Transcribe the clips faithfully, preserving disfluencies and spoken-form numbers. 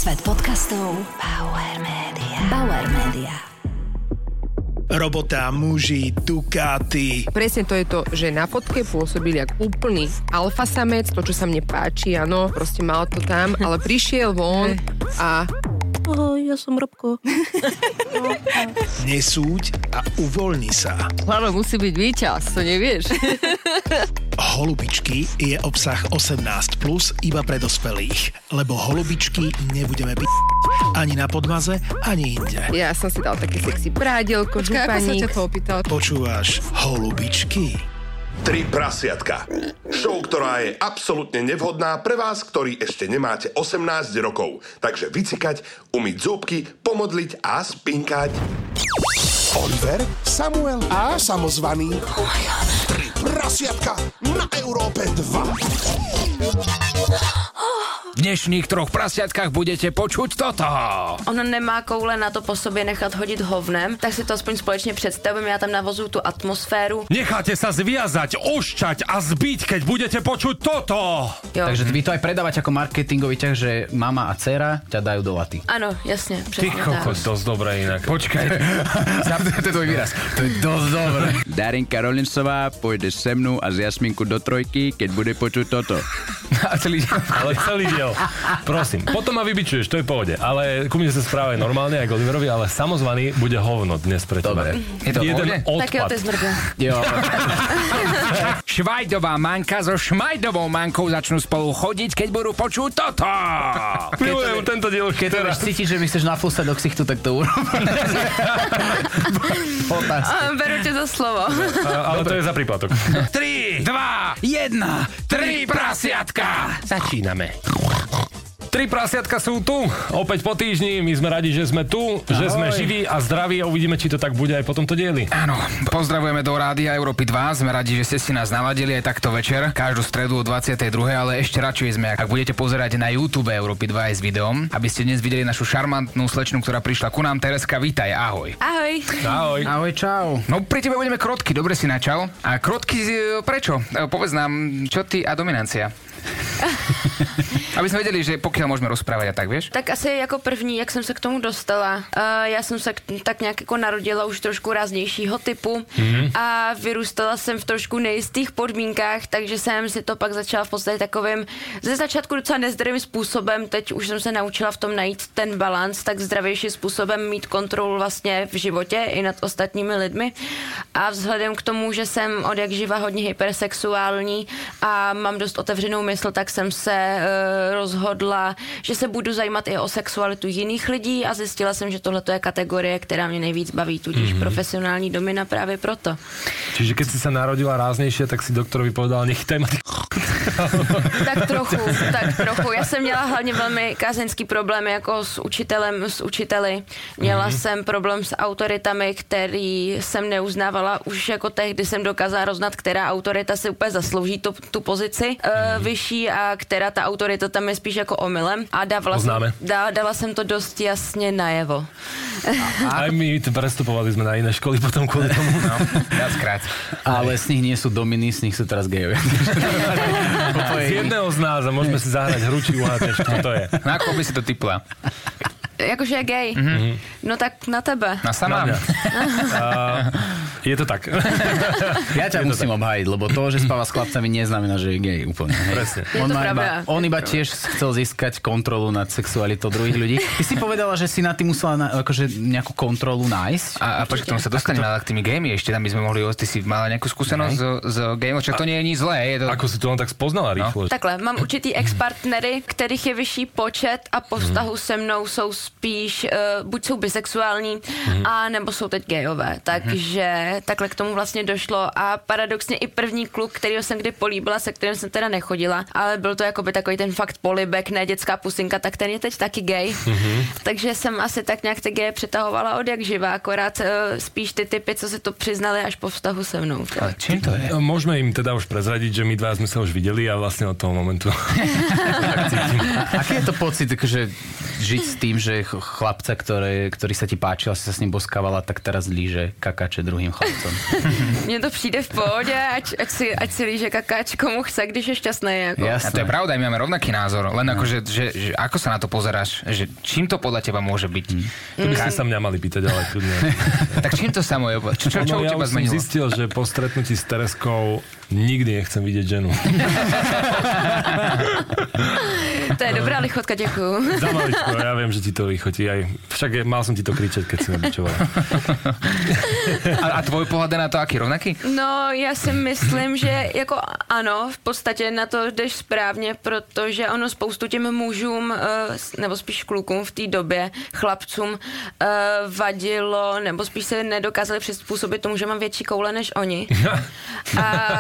Svet podcastov Bauer Media. Bauer Media. Robota, muži, Ducati. Presne to je to, že na fotke pôsobil jak úplný alfasamec, to, čo sa mne páči, áno, proste mal to tam, ale prišiel von a... Ahoj, ja som Robko. Nesúď a uvoľni sa. Áno, musí byť víťaz, to nevieš. Holubičky je obsah osemnásť plus iba pre dospelých, lebo holubičky nebudeme p***, ani na podmaze, ani inde. Ja som si dal také sexy prádielko, županík. Ako sa ťa to opýtal? Počúvaš Holubičky? Tri prasiatka. Show, ktorá je absolútne nevhodná pre vás, ktorí ešte nemáte osemnásť rokov. Takže vycikať, umyť zúbky, pomodliť a spinkať. Oliver, Samuel a samozvaný. Tri prasiatka na Európe dva. V dnešných troch prasiatkách budete počuť toto. Ono nemá koule na to po sobě nechat hodit hovnem, tak si to aspoň společně představím, já tam navozuju tu atmosféru. Necháte sa zviazať, ošťať a zbiť, keď budete počuť toto. Jo. Takže vy to aj predávať ako marketingový ťah, že mama a dcera ťa dajú do laty. Ano, jasně, Ty přesně kokos, tak. dosť dobré inak. Počkaj. To je tvoj výraz. To je dosť dobré. Darinka Rolincová pôjde se mnou a z Jasminku do trojky, keď bude počuť toto. A celý deň. Ale celý diel. Prosím, potom ma vybičuješ, to je v pohode. Ale ku mne sa správaj normálne, ako Oliverovi, ale samozvaný bude hovno dnes pre teba. Dobre. Je to v pohode? Tak jo, ty zmrde. Jo. Švajdová manka so šmajdovou mankou začnú spolu chodiť, keď budú počuť toto. Milujem tento diel. Keď to vieš cítiť, že mi chceš nafúsať do ksichtu, tak to urob. A, beru tě za slovo. A, ale to je za príplatok. tri, dva, jedna, tri prasiatka. Začíname. Tri prasiatka sú tu, opäť po týždni, my sme radi, že sme tu, Ahoj. Že sme živí a zdraví a uvidíme, či to tak bude aj po tomto dieli. Áno, pozdravujeme do Rádia Európy dva, sme radi, že ste si nás naladili aj takto večer, každú stredu o dvadsiatej druhej, ale ešte radšej sme, ak budete pozerať na YouTube Európy dva aj s videom, aby ste dnes videli našu šarmantnú slečnu, ktorá prišla ku nám. Tereska, vítaj, ahoj. Ahoj. Ahoj. Ahoj, čau. No pri tebe budeme krotky, dobre si načal. A krotky, prečo? Povedz nám, čo ty a dominancia? Aby jsme věděli, že pokiaľ můžeme rozprávat a tak, víš? Tak asi jako první, jak jsem se k tomu dostala. Uh, já jsem se k, tak nějak jako narodila už trošku ráznějšího typu mm-hmm. a vyrůstala jsem v trošku nejistých podmínkách, takže jsem si to pak začala v podstatě takovým ze začátku docela nezdravým způsobem. Teď už jsem se naučila v tom najít ten balans, tak zdravější způsobem mít kontrolu vlastně v životě i nad ostatními lidmi. A vzhledem k tomu, že jsem od jak živa hodně hypersexuální a mám dost otevřenou mysl, tak jsem se uh, rozhodla, že se budu zajímat i o sexualitu jiných lidí a zjistila jsem, že tohle je kategorie, která mě nejvíc baví, tudíž mm-hmm. profesionální domina právě proto. Čiže keď si sa narodila ráznejšie, tak si doktorovi povedala, nechytaj ma ty. Tak trochu, tak trochu. Já jsem měla hlavně velmi kázeňský problém jako s učitelem, s učiteli. Měla mm-hmm. jsem problém s autoritami, který jsem neuznávala už jako tehdy jsem dokázala roznat, která autorita si úplně zaslouží tu, tu pozici mm-hmm. uh, vyšší a která ta autorita tam je spíš jako omylem. A dávala, jsem, dá, dala jsem to dost jasně najevo. Aj my prestupovali sme na iné školy potom kvôli tomu. No, viackrát. Ale z nich nie sú dominy, z nich sú teraz gejovia. Z jedného z nás a môžeme si zahrať hru, či uhádneš, čo to je. Na ako by si to typla? Jakože je gej. Mm-hmm. No tak na tebe. Na sama. Na uh, je to tak. Ja ťa musím tak obhájiť, lebo to, že spáva s chlapcami, neznamená, že je gej úplne. Presne. Je on, to iba, on iba pravda. tiež chcel získať kontrolu nad sexualitou druhých ľudí. Ty si povedala, že si na tým musela na, akože nejakú kontrolu nájsť. A, a počkaj, k tomu sa dostaneme, ale k tými gamey ešte tam by sme mohli, ty si mala nejakú skúsenosť s, s gamou, čo to nie je nič zlé. Je to... Ako si to len tak spoznala rýchlo? No. Takhle, mám určitý ex-partnery, kterých je vyšší počet a po vztahu mm. se mnou jsou spíš, uh, buď jsou bisexuální, mm. a nebo jsou teď gejové. Takže mm. takhle k tomu vlastně došlo a paradoxně i první kluk, kterýho jsem kdy políbila, se kterým jsem teda nechodila, ale byl to jakoby takový ten fakt polibek, ne dětská pusinka, tak ten je teď taky gej. Mm-hmm. Takže jsem asi tak nějak ty geje přetahovala od jak živa, akorát uh, spíš ty typy, co si to přiznali až po vztahu se mnou. Ale čím to je? Môžeme im teda už prezradiť, že my dva sme sa už videli a vlastne od toho momentu tak cítim. Aký je to pocit, že žiť s tým, že chlapca, ktorý, ktorý sa ti páčil, si sa s ním boskávala, tak teraz líže kakače druhým chlapcom. Mně to přijde v pohodě, ať, ať, si, ať si líže kakáč komu chce, když je šťastný. Jako. A to je pravda, my máme rovnaký názor, len ako, že, že, že ako sa na to pozeráš, že čím to podľa teba môže byť? To by ste sa mňa mali pýtať, ale kľudne. Tak čím to samo je? Čo, čo, čo no, u ja teba už som zmenilo? zistil, že po stretnutí s Tereskou nikdy nechcem vidieť ženu. To je dobrá lichotka, děkuju. Za maličko, ja viem, že ti to lichotí aj. Však je, mal som ti to kričať, keď si ma bičovala. A, a tvoj pohled je na to aký rovnaký? No, já si myslím, že jako ano, v podstatě na to jdeš správně, protože ono spoustu těm mužům, nebo spíš klukům v té době, chlapcům, vadilo, nebo spíš se nedokázali přizpůsobit tomu, že mám větší koule než oni. A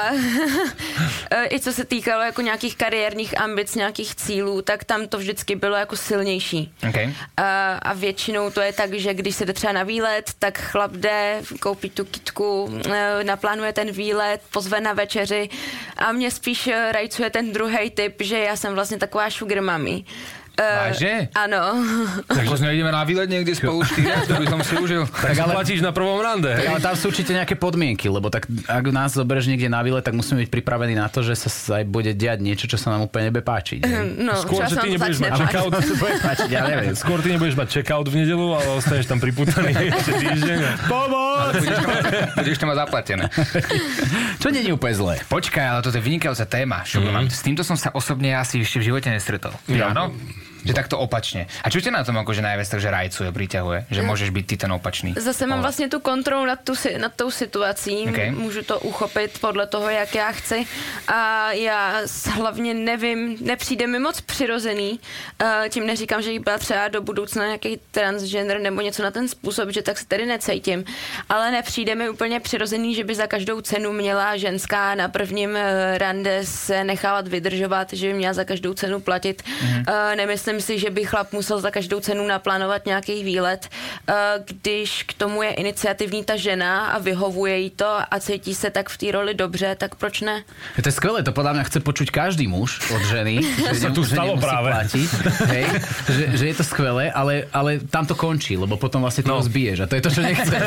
i co se týkalo jako nějakých kariérních ambic, nějakých cílů, tak tam to vždycky bylo jako silnější. Okay. A, a většinou to je tak, že když se jde třeba na výlet, tak chlap jde, koupí tu kitku, naplánuje ten výlet, pozve na večeři a mě spíš rajcuje ten druhej typ, že já jsem vlastně taková sugar mami. Váže? Uh, ano. Tak možno ideme na výlet niekde spolu štyria, to by som si užil. Tak ale platíš na prvom rande. Tak, ale tam sú určite nejaké podmienky, lebo tak ak nás zoberieš niekde na výlet, tak musíme byť pripravení na to, že sa aj bude diať niečo, čo sa nám úplne nebe páčiť. No, skôr, že ty nebudeš mať check-out. páčiť, ja neviem. Skôr ty nebudeš mať check-out v nedelu, ale ostaneš tam priputaný ešte týždeň. Pomoc! Budeš to, budeš to mať zaplatené. Čo nie je úplne zlé. Počkaj, ale toto je vynikajúca téma. Mm. S týmto som sa osobne asi ešte v živote nestretol. Ja. Áno? Že takto opačne. A čo ťa na tom akože najviac takže rajcuje, priťahuje? Že môžeš byť ty ten opačný? Zase mám vlastně tu kontrolu nad, tu, nad tou situací. Okay. Můžu to uchopit podle toho, jak já chci. A já hlavně nevím, nepřijde mi moc přirozený. Tím neříkám, že jí byla třeba do budoucna nějaký transgender nebo něco na ten způsob, že tak se tedy necítím. Ale nepřijde mi úplně přirozený, že by za každou cenu měla ženská na prvním rande se nechávat vydržovat, že by měla za každou cenu platit. Mm. Nemyslím si, že by chlap musel za každou cenu naplánovat nějaký výlet, když k tomu je iniciativní ta žena a vyhovuje jí to a cítí se tak v té roli dobře, tak proč ne? Je to skvelé, to podľa mňa chce počuť každý muž od ženy. Že sa tu stalo práve. Platiť, hej, že, že je to skvelé, ale, ale tam to končí, lebo potom vlastne to no. zbiješ a to je to, čo nechce.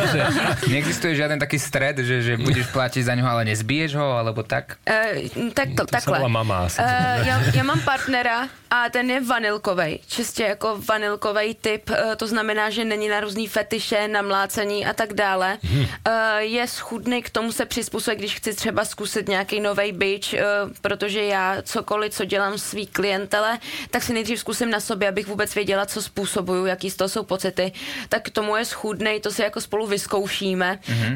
Neexistuje žiaden taký stred, že, že budeš platiť za ňoho, ale nezbiješ ho, alebo tak? Uh, tak to, to takhle. Mama asi. Uh, já, já mám partnera a ten je vanilkovej, čistě jako vanilkovej typ, to znamená, že není na různý fetiše, na mlácení a tak dále. Hmm. Je schudný k tomu se přizpůsobit, když chci třeba zkusit nějaký novej bič, protože já cokoliv, co dělám svý klientele, tak si nejdřív zkusím na sobě, abych vůbec věděla, co způsobuju, jaký z toho jsou pocity. Tak k tomu je schudnej, to si jako spolu vyzkoušíme. Hmm.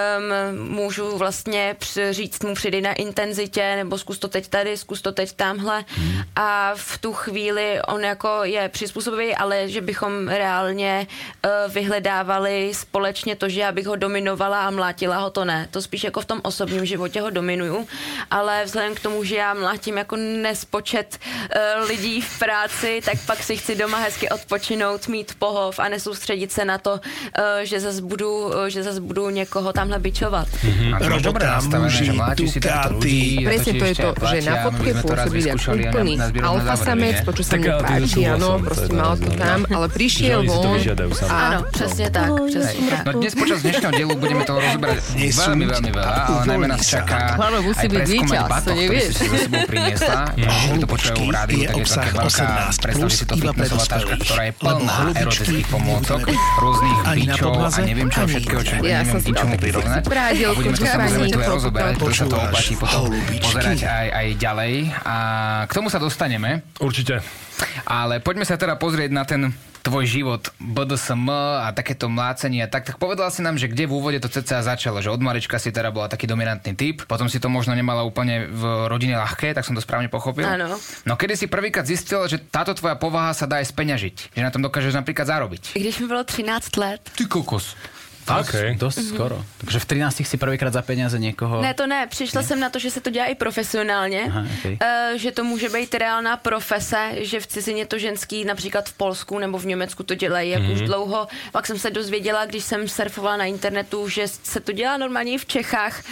Um, můžu vlastně říct mu přidej na intenzitě, nebo zkus to teď tady, zkus to teď tamhle. Hmm. A v tu chvíli on jako je přizpůsobivý, ale že bychom reálně uh, vyhledávali společně to, že já bych ho dominovala a mlátila ho, to ne. To spíš jako v tom osobním životě ho dominuju, ale vzhledem k tomu, že já mlátím jako nespočet uh, lidí v práci, tak pak si chci doma hezky odpočinout, mít pohov a nesoustředit se na to, uh, že zas budu, uh, že zas budu někoho tamhle bičovat. Mm-hmm. A to máš dobré nastavené, že mlátiš si takto ľudí. Presne to je to, že na fotke pôsobili ako úplný alfa samec, to, čo sa mi páči, áno, proste mal to tam, ale prišiel von. Áno, presne tak, presne tak. No dnes počas dnešného dielu budeme toho rozoberať veľmi, veľmi veľa, ale najmä nás čaká aj preskúmať batoh, ktorý si si za sebou priniesla. Keď to počujú v rádiu, tak je to také veľká, predstavte si to fitnessová taška, ktorá je plná erotických pomôcok, rôznych bičov a neviem čo všetkého, čo neviem k ničomu prirovnať. A budeme to samozrejme tvoje rozoberať, to sa to oplatí potom pozerať aj, aj ďalej. A k tomu sa dostaneme. Určite. Ale poďme sa teda pozrieť na ten tvoj život bé dé es em a takéto mlácenie a tak, tak povedala si nám, že kde v úvode to cca začalo, že od malička si teda bola taký dominantný typ, potom si to možno nemala úplne v rodine ľahké, tak som to správne pochopil. Áno. No kedy si prvýkrát zistila, že táto tvoja povaha sa dá aj speňažiť, že na tom dokážeš napríklad zarobiť? Když mi bylo třináct let. Ty kokos. Tak, okay. Dosť mm-hmm. skoro. Takže v trinástich si prvýkrát za peniaze někoho... Ne, to ne. Přišla ne. jsem na to, že se to dělá i profesionálně. Aha, okay. uh, že to může být reálná profese, že v cizině to ženský, například v Polsku nebo v Německu to dělají jak mm-hmm. už dlouho. Pak jsem se dozvěděla, když jsem surfovala na internetu, že se to dělá normálně i v Čechách.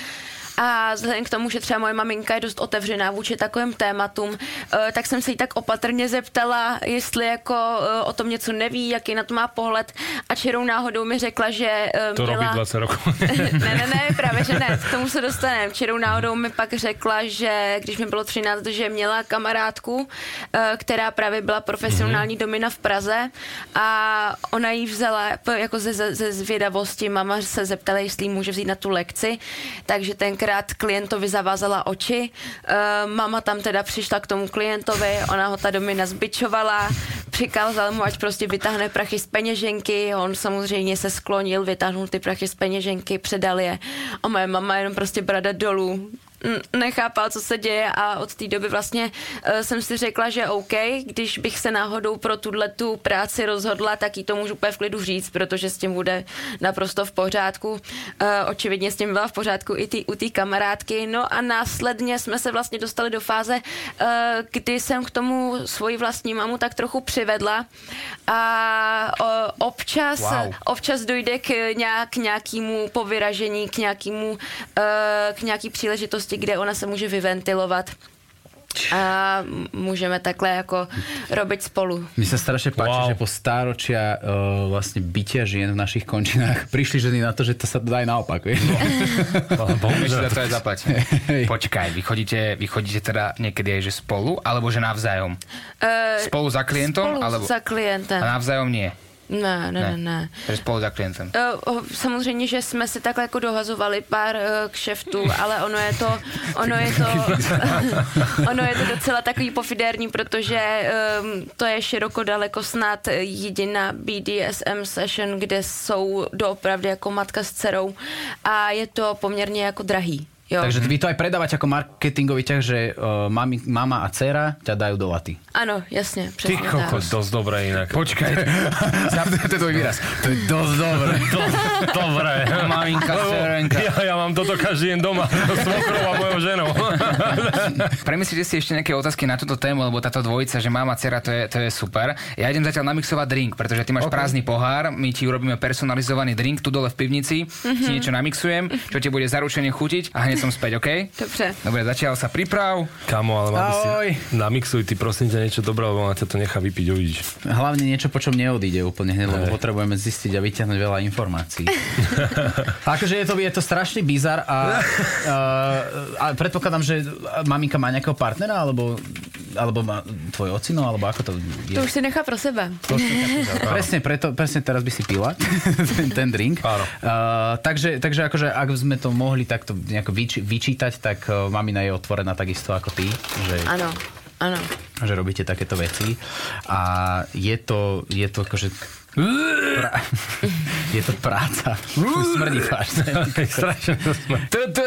A vzhledem k tomu, že třeba moje maminka je dost otevřená vůči takovým tématům, tak jsem se jí tak opatrně zeptala, jestli jako o tom něco neví, jaký na to má pohled, a čirou náhodou mi řekla, že to měla... robí dvacet roků. ne, ne, ne, právě, že ne, k tomu se dostaneme. Čirou náhodou mi pak řekla, že když mi bylo třináct, že měla kamarádku, která právě byla profesionální mm-hmm. domina v Praze, a ona jí vzala jako ze, ze, ze zvědavosti. Mama se zeptala, jestli jí může vzít na tu lekci, takže tenkrát klientovi zavázala oči. Mama tam teda přišla k tomu klientovi, ona ho ta domina zbičovala, přikázal mu, ať prostě vytáhne prachy z peněženky, on samozřejmě se sklonil, vytáhnul ty prachy z peněženky, předal je, a moje mama jenom prostě brada dolů, nechápal, co se děje, a od té doby vlastně uh, jsem si řekla, že OK, když bych se náhodou pro tuhletu práci rozhodla, tak jí to můžu úplně v klidu říct, protože s tím bude naprosto v pořádku. Uh, očividně s tím byla v pořádku i tý, u té kamarádky. No a následně jsme se vlastně dostali do fáze, uh, kdy jsem k tomu svoji vlastní mamu tak trochu přivedla, a uh, občas, wow. občas dojde k nějak, nějakému povyražení, k nějakému, uh, k nějaký příležitosti, kde ona se může vyventilovat. A môžeme takhle ako robiť spolu. Mi sa strašne páči, wow. že po stáročia uh, vlastne bytia žien v našich končinách prišli ženy na to, že to sa dá aj naopak. No. Bohužiaľ, to je zaplať. Počkaj, vy chodíte, vy chodíte teda niekedy aj že spolu, alebo že navzájom? Uh, spolu za klientom? Spolu alebo... za klientem. A navzájom nie? Ne, ne, ne, ne. To je spolu za klientem. Uh, samozřejmě, že jsme si takhle jako dohazovali pár uh, kšeftů, ale ono je to, ono je to, ono je to docela takový pofidérní, protože um, to je široko daleko snad jediná B D S M session, kde jsou doopravdy jako matka s dcerou, a je to poměrně jako drahý. Jo. Takže vy to aj predávate ako marketingový ťah, že uh, mami, mama a dcera ťa dajú do laty. Ano, jasně, přesně. Ty kokos, dosť dobré inak. Počkaj, to je tvoj výraz. To je dosť dobré. Dosť dobré. Maminka, dcerenka. Ja, ja mám toto každý deň doma. S mokrou a mojou ženou. Premyslíte si ešte nejaké otázky na túto tému, lebo táto dvojica, že mama, dcera, to je, to je super. Ja idem zatiaľ namixovať drink, pretože ty máš okay. prázdny pohár, my ti urobíme personalizovaný drink tu dole v pivnici, mm-hmm. ti niečo namixujem, čo ti bude zaručene chutiť, a hneď som späť, okej? Okay? Dobre. Dobre, zatiaľ sa priprav. Kamo, ale mám si namixuj ty prosím ťa niečo dobré, lebo ona ťa to nechá vypiť, uvidíš. Hlavne niečo, po čom neodíde úplne hneď, lebo potrebujeme zistiť a vyťahnuť veľa informácií. Akože je to, je to strašný bizar a, a, a predpokladám, že maminka má nejakého partnera, alebo, alebo má tvoj ocino, alebo ako to je? To už si nechá pro sebe. Presne, preto, presne teraz by si pila ten, ten drink. Uh, takže, takže akože, ak sme to mohli takto nejako vyč, vyčítať, tak uh, mamina je otvorená takisto ako ty. Že, áno, áno. Že robíte takéto veci. A je to, je to akože... Pra... je to práca. Už smrdí tvář. Strašne to smrdí.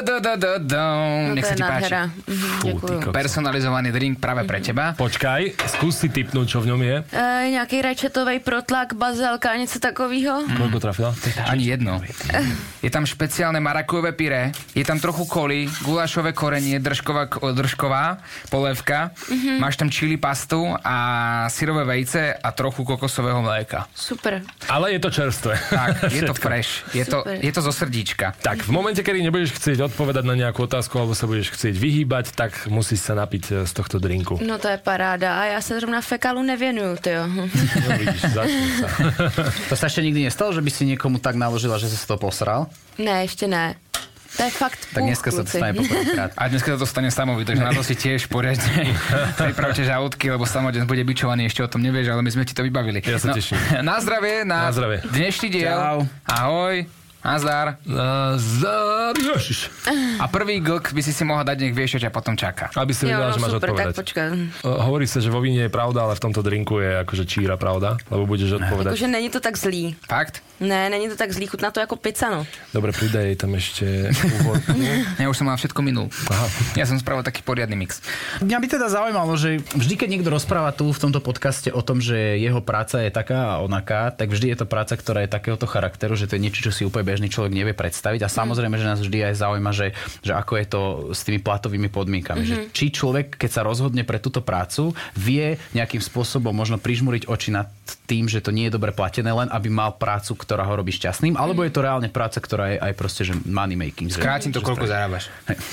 Nech sa ti páči. Personalizovaný drink práve pre teba. Počkaj, skús si tipnúť, čo v ňom je. E, nejaký rajčatový protlak, bazélka, niečo takového. Mm. Koľko trafila? Ani jedno. Je tam špeciálne marakujové pyré, je tam trochu koli, gulášové korenie, držková, držková polévka, mm-hmm. máš tam chili pastu a syrové vejce a trochu kokosového mléka. Super. Ale je to čerstvé. Tak, je to fresh. Je to, je to zo srdíčka. Tak, v momente, kedy nebudeš chcieť odpovedať na nejakú otázku alebo sa budeš chcieť vyhýbať, tak musíš sa napiť z tohto drinku. No to je paráda. A ja sa zrovna fekálu nevenujú, tyjo. No vidíš, začni sa. To sa ešte nikdy nestalo, že by si niekomu tak naložila, že si to posral? Ne, ešte ne. To je fakt púch, tak dneska sa to stane poprvýkrát. A dneska sa to stane Samovi, takže na to si tiež poriadne pripravte žalúdky, lebo Samo dnes bude bičovaný, ešte o tom nevieš, ale my sme ti to vybavili. Ja sa no, teším. Na zdravie, na, na zdravie. Dnešný diel. Čau. Ahoj. Nazdar. Nazdar. Ježiš. A prvý glk by si si mohla dať, nech vieš, čo ťa potom čaká. Aby si vedela, no, že máš super, odpovedať. Tak počkaj. Hovorí sa, že vo víne je pravda, ale v tomto drinku je akože číra pravda, lebo budeš odpovedať. Akože není to tak zlý. Fakt? Ne, není to tak zlý, chutná to ako pizza, no. Dobre, pridaj tam ešte úvod. Ja už som mal všetko minul. Aha. Ja som spravil taký poriadny mix. Mňa by teda zaujímalo, že vždy, keď niekto rozpráva tu v tomto podcaste o tom, že jeho práca je taká a onaká, tak vždy je to práca, ktorá je takéhoto charakteru, že to je niečo, čo si úplne bežný človek nevie predstaviť a samozrejme, že nás vždy aj zaujíma, že, že ako je to s tými platovými podmienkami. Mm-hmm. Že či človek, keď sa rozhodne pre túto prácu, vie nejakým spôsobom možno prižmúriť oči nad tým, že to nie je dobre platené, len aby mal prácu, ktorá ho robí šťastným, alebo je to reálne práca, ktorá je aj proste, že money making. Skrátim to, koľko zarábaš.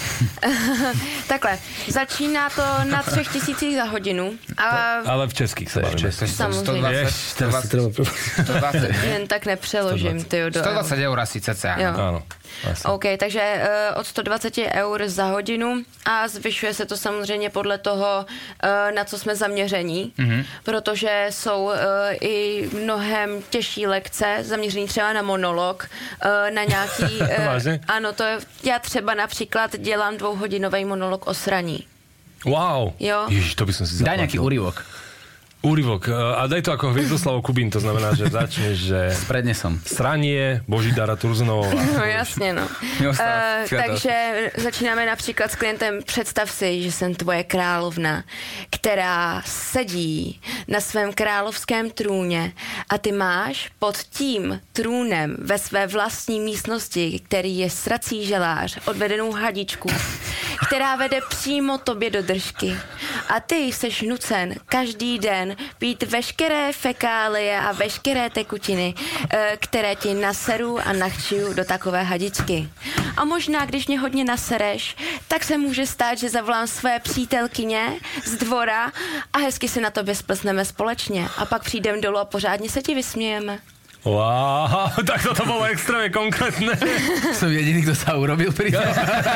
Takhle, začíná to na třech tisících za hodinu. A... Ale v českých sa bavíme. Samozřejmě. sto dvadsať Jen tak nepřeložím, tyjo, do sto dvadsať eur asi cca. Áno. Asi. OK, takže uh, od sto dvacet eur za hodinu a zvyšuje se to samozřejmě podle toho, uh, na co jsme zaměření, mm-hmm. protože jsou uh, i mnohem těžší lekce, zaměření třeba na monolog, uh, na nějaký... Uh, ano, to je, já třeba například dělám dvouhodinový monolog o sraní. Wow. Jo. Ježiš, to by som si zaplatil. Daj nejaký úryvok. Úryvok. A daj to ako Hviezdoslavo Kubín, to znamená, že začneš, že... S prednesom. Sranie, Božidara Turzonová. No jasně, no. uh, takže začínáme například s klientem. Představ si, že jsem tvoje královna, která sedí na svém královském trůně a ty máš pod tím trůnem ve své vlastní místnosti, který je srací želář, odvedenou hadičku, která vede přímo tobě do držky. A ty jseš nucen každý den pít veškeré fekálie a veškeré tekutiny, které ti naseru a nachčuju do takové hadičky. A možná, když mě hodně nasereš, tak se může stát, že zavolám své přítelkyně z dvora a hezky si na tobě splzneme společně. A pak přijdem dolů a pořádně se ti vysmějeme. Wow, tak toto bolo extrémne konkrétne. Som jediný, kto sa urobil pri tom.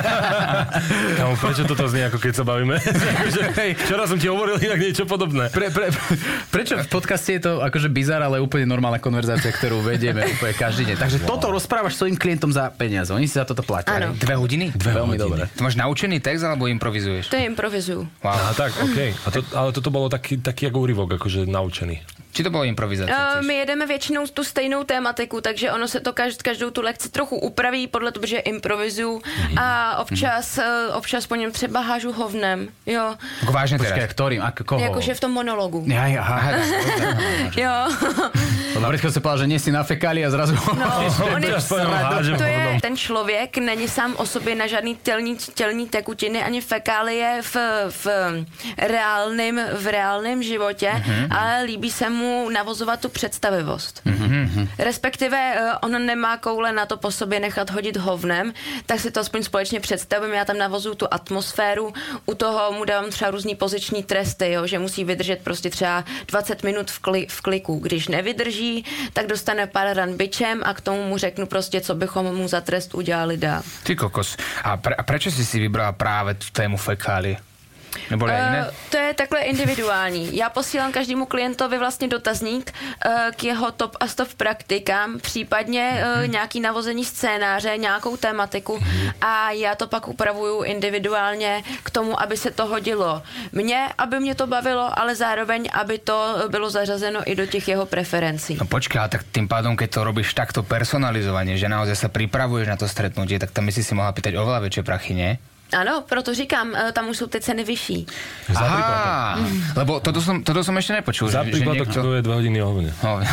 Kámo, prečo toto znie, ako keď sa bavíme? Včera som ti hovoril inak niečo podobné. Pre, pre, prečo v podcaste je to akože bizar, ale úplne normálna konverzácia, ktorú vedieme úplne každý deň. Takže wow. Toto rozprávaš svojim klientom za peniaze. Oni si za toto platia. Áno. Dve hodiny? Dve Veľmi dobre. Ty máš naučený text, alebo improvizuješ? To je improvizuju. Wow. Aha, tak, okej. Okay. To, ale toto bolo taký, taký ako úryvok, akože naučený. Či to bolo improvizácia? Uh, my jedeme většinou tu stejnou tématiku, takže ono se to každ, každou tu lekci trochu upraví podle toho, že improvizuju mm-hmm. a občas, mm-hmm. uh, občas po něm třeba hážu hovnem, jo. Ako vážne teraz? Počkaj, ktorým? Ako koho? Jakože v tom monologu. Ja, ja, aha. Jo. Napríklad sa povedal, že nie si nafekali a zrazu... No, on je, to je, ten člověk není sám o sobě na žádný tělní, tělní tekutiny ani fekálie v, v reálném, v reálném životě, mm-hmm. ale líbí se mu navozovat tu představivost. Mm-hmm. Respektive on nemá koule na to po sobě nechat hodit hovnem, tak si to aspoň společně představím, já tam navozuju tu atmosféru, u toho mu dávám třeba různý poziční tresty, jo, že musí vydržet prostě třeba dvacet minut v, kli, v kliku. Když nevydrží, tak dostane pár ran bičem a k tomu mu řeknu prostě, co bychom mu za trest udělali dál. Ty kokos. A, pre, a prečo si si vybrala práve tú tému fekálie? Nebo uh, to je takhle individuální. Já posílám každému klientovi vlastně dotazník uh, k jeho top a stop praktikám, případně uh, nějaký navození scénáře, nějakou tematiku a já to pak upravuju individuálně k tomu, aby se to hodilo mně, aby mě to bavilo, ale zároveň, aby to bylo zařazeno i do těch jeho preferencí. No počkaj, tak tým pádom, keď to robíš takto personalizovane, že naozaj sa pripravuješ na to stretnutie, tak tam by si si mohla pýtať oveľa väčšie prachy, nie? Ano, proto říkám, tam už jsou ty ceny vyšší. Aha, lebo toto som, toto som ešte nepočul. Za prípadok niekto... to je dva hodiny ohovne.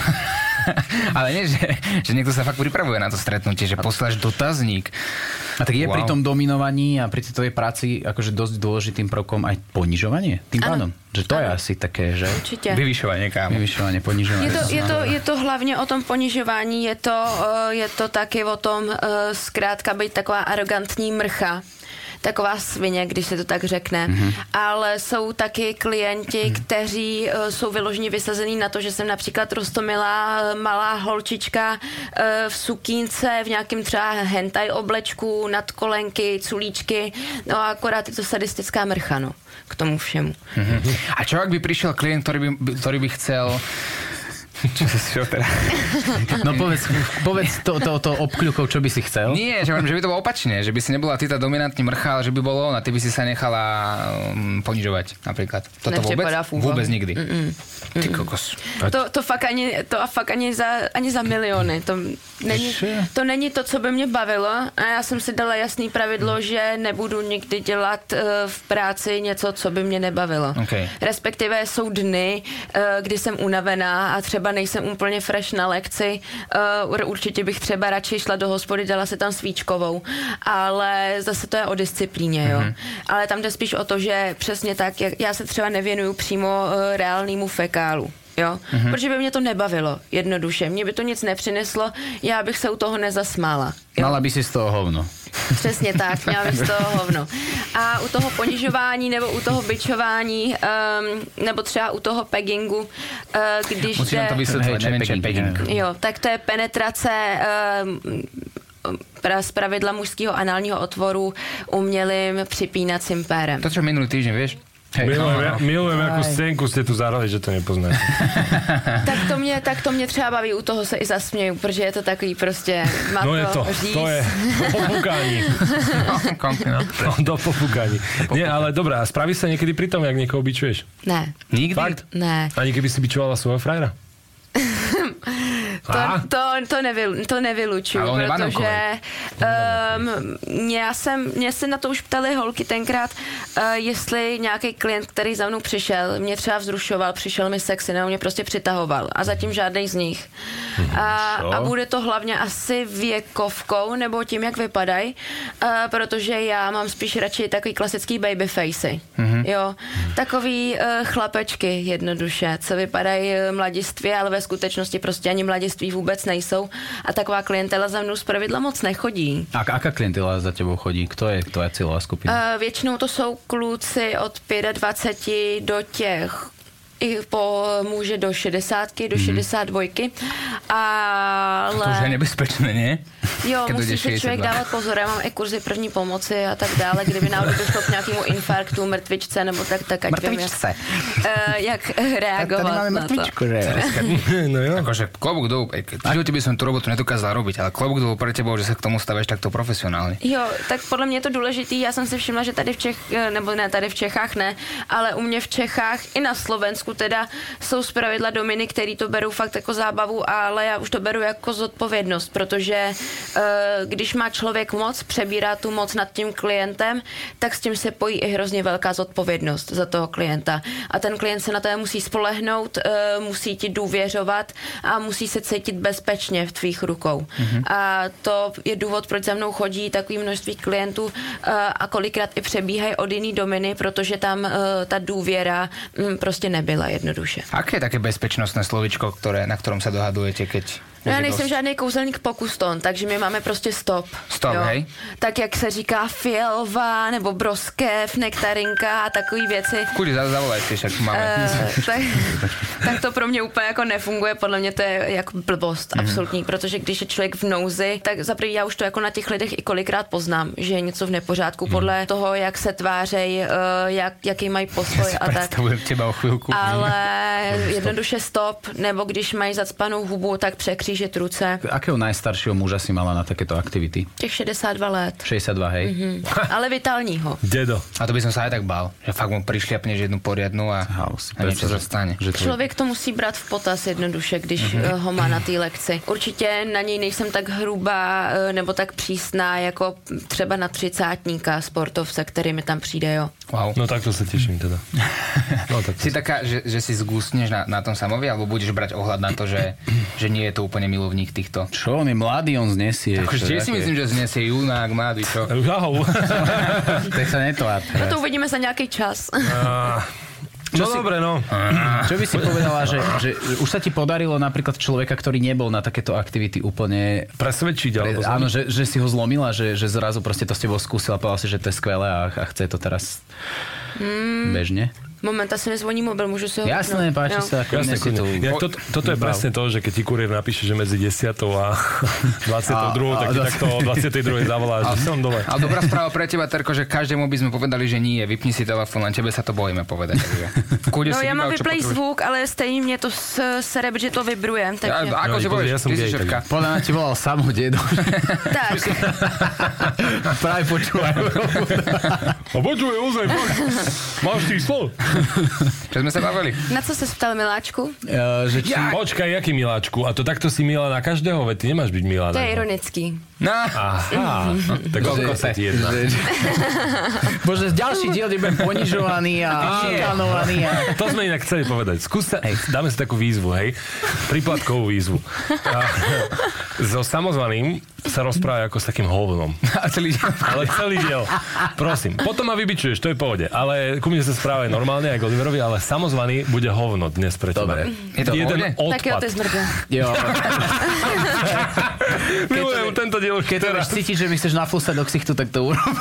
Ale nie, že, že niekto sa fakt pripravuje na to stretnutie, že posláš dotazník. A tak je wow. Pri tom dominovaní a pri tvojej práci akože dosť dôležitým prvkom aj ponižovanie? Tým pádom? Že to ano. Je asi také, že... Určite. Vyvyšovanie, kámo. Vyvyšovanie, ponižovanie. Je to, je, to, je to hlavně o tom ponižování, je to, je to taky o tom zkrátka být taková arrogantní mrcha. Taková svině, když se to tak řekne. Mm-hmm. Ale jsou taky klienti, mm-hmm. kteří uh, jsou vyloženě vysazení na to, že jsem například roztomilá malá holčička uh, v sukínce, v nějakém třeba hentai oblečku, nadkolenky, culíčky, no a akorát je to sadistická mrcha, no, k tomu všemu. Mm-hmm. A čo ak by prišiel klient, ktorý by, ktorý by chcel... Čo si si teda? No povedz, povedz to, to, to obkľukov, čo by si chcel. Nie, že, že by to bolo opačne, že by si nebola ty tá dominantný mrcha, ale že by bolo on a ty by si sa nechala um, ponižovať napríklad. Toto vôbec? Vôbec nikdy. Mm-mm. Ty kokos. To, to fakt ani, to a fakt ani za, ani za miliony. To není, to není to, co by mě bavilo a já jsem si dala jasný pravidlo, že nebudu nikdy dělat uh, v práci něco, co by mě nebavilo. Okay. Respektive jsou dny, uh, kdy jsem unavená a třeba třeba nejsem úplně fresh na lekci, uh, určitě bych třeba radši šla do hospody, dala si tam svíčkovou, ale zase to je o disciplíně, jo. Mm-hmm. Ale tam jde spíš o to, že přesně tak, jak já se třeba nevěnuju přímo uh, reálnému fekálu. Jo? Mm-hmm. Protože by mě to nebavilo, jednoduše. Mně by to nic nepřineslo, já bych se u toho nezasmála. Jo? Mala by si z toho hovno. Přesně tak, měla bych z toho hovno. A u toho ponižování nebo u toho bičování, um, nebo třeba u toho peggingu, uh, když musím jde... to vysvětlit, nevím, čo je pegging. Jo, tak to je penetrace um, z pravidla mužského análního otvoru umělým připínacím pérem. To, čo minulý týždeň, vieš? Hej, milujem, no, no. milujem jakú scénku ste tu zahrali, že to nepoznáte. tak, to mě, tak to mě třeba baví, u toho se i zasměju, protože je to takový prostě matko, no je to, říz. to je do popukání. no, do popukání. Nie, ale dobré, a spraví sa niekedy pri tom, jak niekoho bičuješ? Ne. Nikdy? Fakt? Ne. Ani keby si bičovala svojho frajera? To, to, to, nevyl, to nevylučuju, protože um, já jsem, mě se na to už ptali holky tenkrát, uh, jestli nějaký klient, který za mnou přišel, mě třeba vzrušoval, přišel mi sexy, nebo mě prostě přitahoval a zatím žádnej z nich. A, a bude to hlavně asi věkovkou, nebo tím, jak vypadají, uh, protože já mám spíš radši takový klasický babyfacey. Mm-hmm. Jo, takový uh, chlapečky jednoduše, co vypadají mladistvě, ale ve skutečnosti prostě ani mladiství vůbec nejsou a taková klientela za mnou zpravidla moc nechodí. A aká klientela za tebou chodí? Kto je tvoja cílová skupina? Uh, většinou to jsou kluci od dvacet pět do těch i po muže do šedesátky, do šedesát dvojky. Ale... To už je nebezpečné, nie? Jo, Keď musí si člověk dávat pozor. Já mám i kurzy první pomoci a tak dále, kdyby náhodou došlo k nějakému infarktu, mrtvičce, nebo tak, tak ať vím, jak, uh, jak reagovat na to. No jo. Akože klobúk dolu, v živote by som tú robotu nedokázal robiť, ale klobúk dolu pre tebou, že sa k tomu stavíš takto profesionálně. Jo, tak podle mě je to důležitý. Já jsem si všimla, že tady v Čech, nebo ne, tady v Čechách ne, ale u mě v Čechách i na Slovensku teda jsou zpravidla dominy, který to berou fakt jako zábavu, ale já už to beru jako zodpovědnost, protože uh, když má člověk moc, přebírá tu moc nad tím klientem, tak s tím se pojí i hrozně velká zodpovědnost za toho klienta. A ten klient se na to musí spolehnout, uh, musí ti důvěřovat a musí se cítit bezpečně v tvých rukou. Mm-hmm. A to je důvod, proč za mnou chodí takový množství klientů uh, a kolikrát i přebíhají od jiný dominy, protože tam uh, ta důvěra um, prostě nebyla jednoduše. Aké je také bezpečnostné slovičko, ktoré, na ktorom sa dohadujete, keď... No já nejsem žádný kouzelník pokuston, takže my máme prostě stop. Stop, jo? hej? Tak jak se říká fialová, nebo broskev, nektarinka a takový věci. V kudi zavolaj si, však máme. Uh, tak, tak to pro mě úplně jako nefunguje, podle mě to je jako blbost, mm-hmm. absolutní, protože když je člověk v nouzi, tak zaprvé já už to jako na těch lidech i kolikrát poznám, že je něco v nepořádku, mm. podle toho, jak se tvářejí, uh, jak, jaký mají postoj a tak. Teba o chvíľku. Ale jednoduše stop, nebo když mají zacpanou hubu, tak překřížit ruce. Akého najstaršieho muža si mala na takéto aktivity? Těch šedesát dva let. šesťdesiatdva, hej? Mm-hmm. Ale vitálního. Dedo. A to by som sa aj tak bál, že fakt mu prišliapneš jednu poriadnu a, House, a niečo sa stane. Že to... Člověk to musí brát v potaz jednoduše, když mm-hmm. ho má na té lekci. Určitě na něj nejsem tak hrubá nebo tak přísná, jako třeba na třicátníka sportovce, který mi tam přijde, jo. Wow. No tak to sa teším teda. No, tak si taká, že, že si zgústneš na, na tom samovi, alebo budeš brať ohľad na to, že, že nie je to úplne milovník týchto? Čo, on je mladý, on znesie. Akože tiež si myslím, že znesie junák, mladý, čo? Jau. Tak sa netvár. No to uvidíme za nějaký čas. No si, dobre, no. Čo by si povedala, že, že už sa ti podarilo napríklad človeka, ktorý nebol na takéto aktivity úplne... Presvedčiť, alebo... Áno, že, že si ho zlomila, že, že zrazu proste to s tebou skúsila, povedala si, že to je skvelé a, a chce to teraz mm. bežne? Moment, asi mi zvoní mobil, môžu si ho... Jasné, páči no. sa. Jasné, si to... Ja, to, toto je presne to, že keď ti kuriér napíše, že medzi desiatou a dvadsiatou druhou, tak ti takto o dvadsiatej druhej zavolá, že som dole. Ale dobrá správa pre teba, Terko, že každému by sme povedali, že nie, vypni si telefón, len tebe sa to bojíme povedať. No ja mám vyplej zvuk, ale stejně mě to sere, že to vibruje. Takže... Ja, ako no, si povieš, ja ty si šepka. Podľa mňa ti volal samo dedo. Tak. Práve počúvajú. A počúvaj, ozaj, máš číslo? Čo sme sa bavili? Na co sa ptal, miláčku? Uh, že či... Ja. Počkaj, jaký miláčku? A to takto si milá na každého, veď ty nemáš byť milá To na je ňo. ironický. No. Aha, tak koľko sa ti jedná? Bože, ďalší diel, kde budem ponižovaný a šikanovaný. A... To sme inak chceli povedať. Skúste, dáme si takú výzvu, hej? Príplatkovú výzvu. A, so samozvaným sa rozpráva ako s takým hovnom. A celý diel. Ale celý diel. Prosím. Potom ma vybičuješ, to je v pohode. Ale ku mne sa správaj normálne, ako Oliverovi, ale samozvaný bude hovno dnes pre teba. Dobre. Je to jeden pohode? Takého odpad. to je zmrdá. Jo. Milujem tento diel. Keď to budeš cítiť, že mi chceš nafúsať do ksichtu, tak to urob.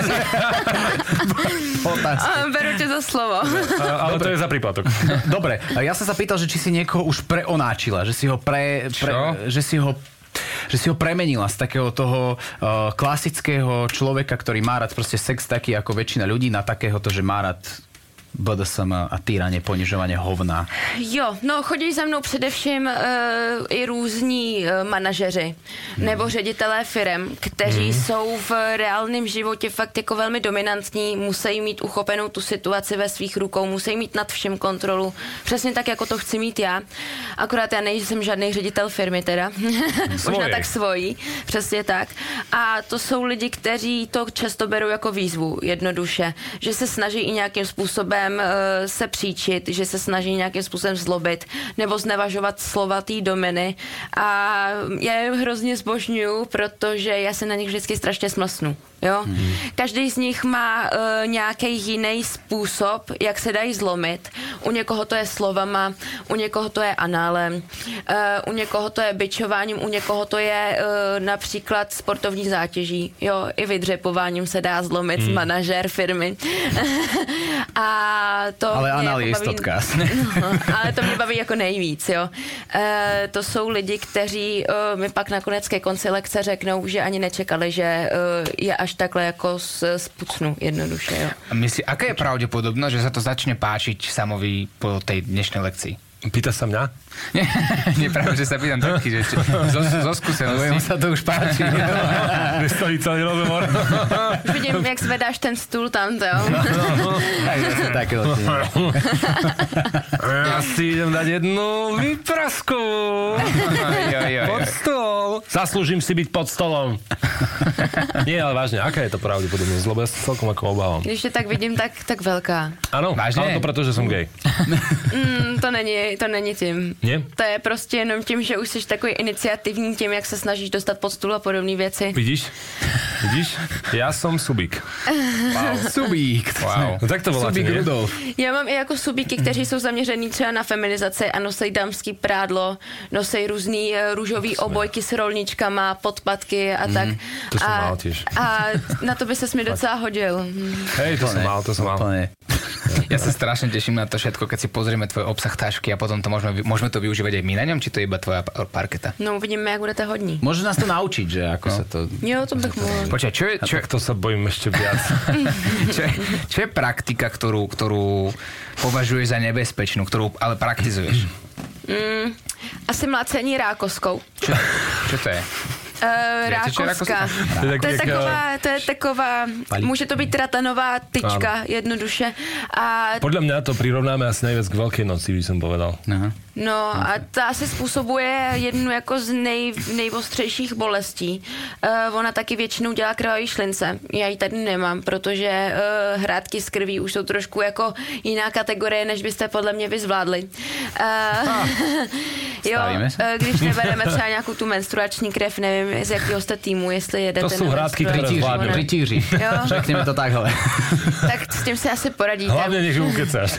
Otázka. A, Beru ťa za slovo. A, ale to je za príplatok. Dobre, ja som sa pýtal, že či si niekoho už preonáčila, že si ho pre... pre že si ho že si ho premenila z takého toho uh, klasického človeka, ktorý má rád proste sex taký ako väčšina ľudí, na takéhoto, že má rád bé dé es em a týranie, ponižovanie, hovna. Jo, no chodí za mnou především uh, i různí uh, manažeři hmm. nebo ředitelé firem, kteří hmm. jsou v reálném životě fakt jako velmi dominantní, musí mít uchopenou tu situaci ve svých rukou, musí mít nad všem kontrolu, přesně tak, jako to chci mít já. Akorát já nejsem žádný ředitel firmy teda, možná tak svojí, přesně tak. A to jsou lidi, kteří to často berou jako výzvu, jednoduše, že se snaží i nějakým způsobem se příčit, že se snaží nějakým způsobem zlobit nebo znevažovat slova té domeny a já je hrozně zbožňuju, protože já se na nich vždycky strašně smlsnu. Jo? Hmm. Každý z nich má uh, nějaký jiný způsob, jak se dají zlomit. U někoho to je slovama, u někoho to je análem, uh, u někoho to je bičováním, u někoho to je uh, například sportovní zátěží. Jo? I vydřepováním se dá zlomit hmm. manažér firmy. A to ale anál je jako jistotka. No, ale to mě baví jako nejvíc. Jo? Uh, to jsou lidi, kteří uh, mi pak nakonec ke konci lekce řeknou, že ani nečekali, že uh, je až takhle jako spucnu jednoduše. Jo. A myslí, aká je pravdepodobnosť, že sa to začne páčiť Samovi po tej dnešnej lekcii? Pýta sa mňa? Nie, nie, práve, že sa pýtam taký, že či, zo, zo skúsenosti. Lebo sa to už páči. Nestojí celý rozhovor. Už vidím, jak zvedáš ten stůl tam, to jo. Aj zase také Ja si idem dať jednu vypraskovú. Pod stôl. Zaslúžim si byť pod stolom. Nie, ale vážne, aká je to pravdepodobnosť? Lebo ja sa celkom ako obávam. Když je tak vidím, tak, tak velká. Áno, ale to preto, že som gay. Mm, to není, to není tím. Nie? To je prostě jenom tím, že už jsi takový iniciativní tím, jak se snažíš dostat pod stůl a podobné věci. Vidíš? Vidíš? Ja som subík. Wow. Subík. Wow. No tak to voláte, Subík nie? Rudolf. Já mám i jako subíky, kteří jsou zaměřený třeba na feminizaci a nosej dámský prádlo, nosej různý uh, růžový obojky s rolničkama, podpatky a tak. Mm, to som a, mal tiež. A na to by ses mi docela hodil. Hej, to som mal, to som mal. Ja sa strašne teším na to všetko, keď si pozrieme tvoj obsah tašky a potom to môžeme, môžeme to využívať aj my na ňom, či to je iba tvoja parketa? No uvidíme, jak budete hodní. Môžeš nás to naučiť, že ako no. sa to... Jo, to bych mohol. Počkaj, čo je... Čo... Tak to sa bojím ešte viac. čo, je, čo je praktika, ktorú, ktorú považuješ za nebezpečnú, ktorú ale praktizuješ? Mm, asi mlácení rákoskou. Čo, čo to je? Uh, rákoska. To je, to je taková, to je taková, může to být ratanová tyčka, jednoduše. A... Podľa mňa to prirovnáme asi najviac k Veľkej noci, by som povedal. Aha. No a ta asi způsobuje jednu jako z nej, nejostřejších bolestí. Uh, ona taky většinou dělá krvavý šlince. Já ji tady nemám, protože uh, hrátky z krví už jsou trošku jako jiná kategorie, než byste podle mě vyzvládli. Uh, ah. Jo, uh, když nebereme třeba nějakou tu menstruační krev, nevím, z jakého jste týmu, jestli jedete. To jsou hrátky, které zvládnu. Rytíři. Řekněme to takhle. Tak s tím si asi poradíte. Hlavně nech ju ukecáš.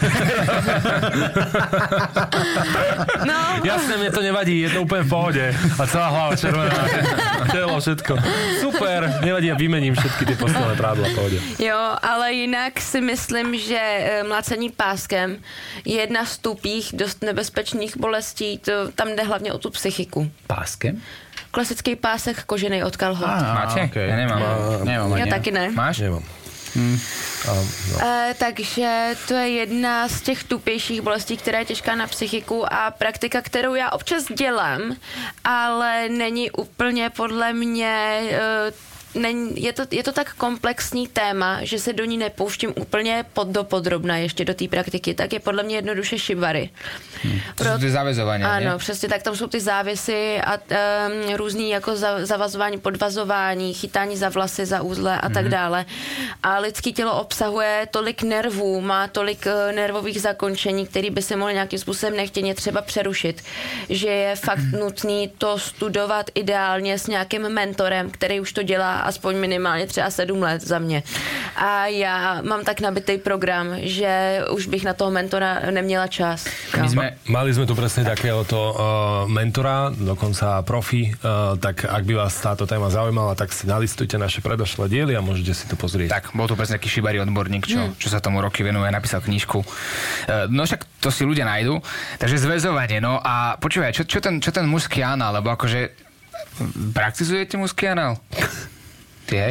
No. Jasne, mne to nevadí, je to úplne v pohode. A celá hlava červená, telo, všetko. Super, nevadí, ja vymením všetky tie postelné prádla v pohode. Jo, ale jinak si myslím, že mlácení páskem je jedna z tupých, dost nebezpečných bolestí. To, tam jde hlavně o tu psychiku. Páskem? Klasický pásek kožený od kalhot. Máte? Okay. Ja nemám. Uh, nemám Já taky ne. Máš? Nemám. Hmm. Um, no. e, takže to je jedna z těch tupějších bolestí, která je těžká na psychiku a praktika, kterou já občas dělám, ale není úplně podle mě e, není, je, to, je to tak komplexní téma, že se do ní nepouštím úplně pod, dopodrobna ještě do té praktiky, tak je podle mě jednoduše shibari. Hmm. To Pro, jsou ty zavazování, Ano, ne? přesně tak, tam jsou ty závěsy a um, různý jako za, zavazování, podvazování, chytání za vlasy, za úzle a mm-hmm. tak dále. A lidský tělo obsahuje tolik nervů, má tolik uh, nervových zakončení, který by se mohly nějakým způsobem nechtěně třeba přerušit, že je fakt nutný to studovat ideálně s nějakým mentorem, který už to dělá aspoň minimálně třeba sedm let za mě. A já mám tak nabitý program, že už bych na toho mentora neměla čas. My sme, mali sme tu presne takéhoto uh, mentora, dokonca profi, uh, tak ak by vás táto téma zaujímala, tak si nalistujte naše predošlé diely a môžete si to pozrieť. Tak, bol tu presne taký šibari odborník, čo, hmm. čo sa tomu roky venuje, napísal knižku. Uh, no však to si ľudia nájdu. Takže zväzovanie, no a počúvaj, čo, čo, ten, čo ten mužský anál, lebo akože praktizujete mužský anál? Ty, hej?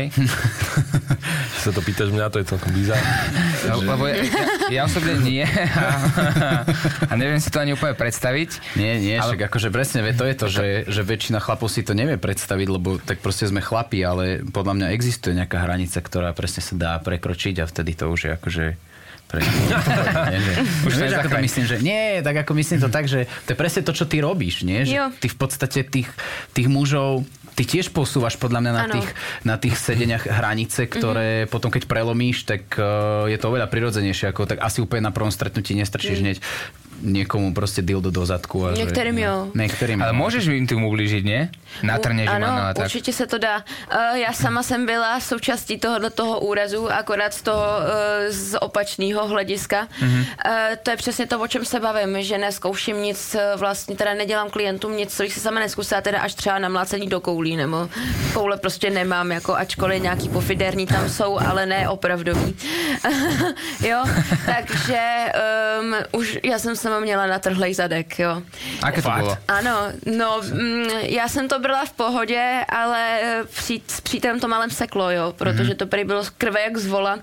Keď sa to pýtaš mňa, to je celkom bizár. No, lebo ja, ja, ja osobne nie. A, a neviem si to ani úplne predstaviť. Nie, nie, ale... však akože presne, to je to, že, že väčšina chlapov si to nevie predstaviť, lebo tak proste sme chlapi, ale podľa mňa existuje nejaká hranica, ktorá presne sa dá prekročiť a vtedy to už je akože... Pre... nie, nie. Už vieš, ako to myslím, že nie, tak ako myslím to tak, že to je presne to, čo ty robíš, nie? Že ty v podstate tých, tých mužov ty tiež posúvaš podľa mňa na tých, na tých sedeniach hranice, ktoré mm-hmm. potom keď prelomíš, tak uh, je to oveľa prirodzenejšie, ako tak asi úplne na prvom stretnutí nestrčíš mm. hneď niekomu proste dildo do zadku. A Některým že, jo. Niektorým ale jo. môžeš im tým ublížiť, nie? Natrneš im ano, tak. určitě se to dá. Uh, já sama jsem byla součástí tohohle toho úrazu, akorát z toho uh, z opačného hlediska. Mm-hmm. Uh, to je přesně to, o čem se bavím, že neskouším nic, vlastně teda nedělám klientům nic, co bych si sama neskusila, teda až třeba na mlácení do koulí, nebo koule prostě nemám, jako ačkoliv nějaký pofiderní tam jsou, ale ne opravdový. Jo, takže um, už já jsem sama měla natrhlej zadek, jo. Aké to bylo? Ano, no, mm, já jsem to byla v pohodě, ale při, s přítelem to malem seklo, jo, protože to prý bylo krve jak z vola.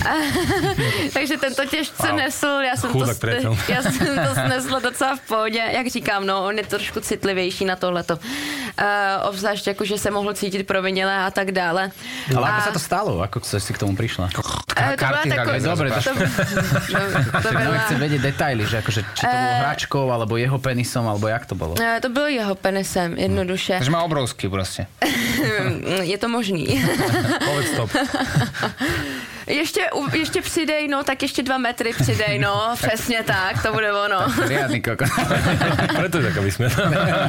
Takže ten to těžce wow. nesl, já jsem, to, já jsem to snesla docela v pohodě, jak říkám, no, on je trošku citlivější na tohleto. Uh, obzvlášť jako, že se mohl cítit proviněle a tak dále. Ale a... ako sa to stalo? Ako si k tomu prišla? Uh, to byla taková... Dobre, to, to, to byla... Chcem vedieť detaily, že akože, či to bolo hračkou, alebo jeho penisom, alebo jak to bolo? Uh, to bylo jeho penisem, jednoduše. Takže má obrovský prostě. Je to možný. Povedz stop. Ještě, ještě přidej, no, tak ještě dva metry přidej, no, přesně tak, to bude ono. Riadný koko. Preto je taká vysmětá.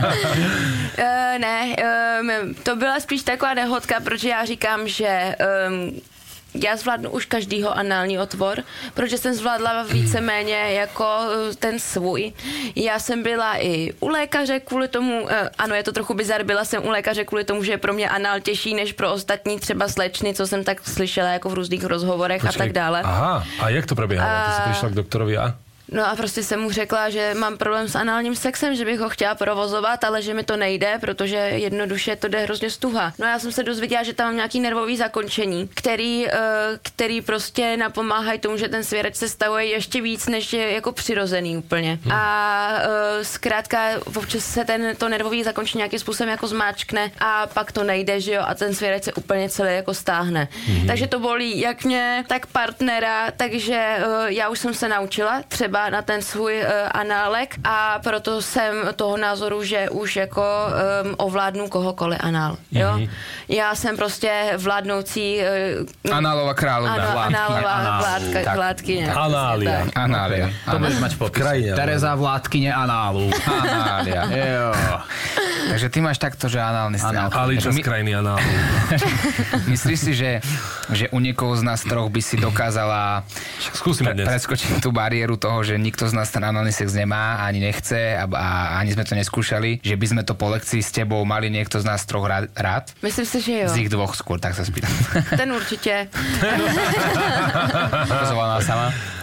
uh, ne, um, to byla spíš taková nehodka, protože já říkám, že um, já zvládnu už každýho anální otvor, protože jsem zvládla víceméně jako ten svůj. Já jsem byla i u lékaře kvůli tomu, eh, ano, je to trochu bizar, byla jsem u lékaře kvůli tomu, že je pro mě anál těžší než pro ostatní třeba slečny, co jsem tak slyšela jako v různých rozhovorech Počkej, a tak dále. Aha, a jak to proběhalo? Ty jsi přišla k doktorovi a? No a prostě jsem mu řekla, že mám problém s análním sexem, že bych ho chtěla provozovat, ale že mi to nejde, protože jednoduše to jde hrozně stuha. No já jsem se dozvěděla, že tam mám nějaký nervový zakončení, který, který prostě napomáhají tomu, že ten svěrač se stavuje ještě víc, než je jako přirozený úplně. Hmm. A zkrátka občas se ten, to nervový zakončení nějakým způsobem jako zmáčkne a pak to nejde, že jo, a ten svěrač se úplně celý jako stáhne. Hmm. Takže to bolí jak mě, tak partnera, takže já už jsem se naučila třeba na ten svůj uh, análek a proto jsem toho názoru, že už jako um, ovládnu kohokoliv anál. Jo? Mm-hmm. Já jsem prostě vládnoucí... Uh, Análová královna. Ano, análová vládka, vládkyně. Anália. Anália. To budeš mať v popise. Tereza vládkyně análu. Anália. Jo. Takže ty máš takto, že análny strach. Aliča z krajiny análu. Myslíš si, že, že u niekoho z nás troch by si dokázala pre, preskočiť tú bariéru toho, že nikto z nás ten análny sex nemá, ani nechce a, a ani sme to neskúšali, že by sme to po lekcii s tebou mali niekto z nás troch rád? rád? Myslím si, že jo. Z ich dvoch skôr, tak sa spýtam. Ten určite. Pozovaná sama?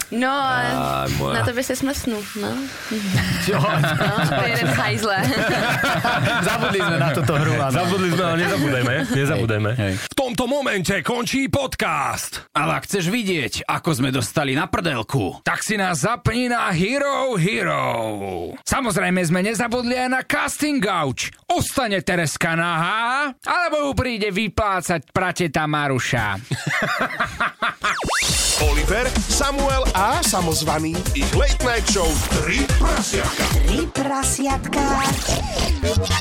No, Aj, na tebe se smrsnú, no. Čo? No, to je jeden hajzle. Zabudli sme na túto hru. Áno. Zabudli sme, ale nezabudajme. Nezabudajme. Hej. V tomto momente končí podcast. Ale ak chceš vidieť, ako sme dostali na prdelku, tak si nás zapni na Hero Hero. Samozrejme sme nezabudli aj na casting gauč. Ostane Tereska nahá, alebo ju príde vyplácať prateta Maruša. Oliver, Samuel a samozvaný. Ich Late Night Show tri prasiatka. Tri prasiatka.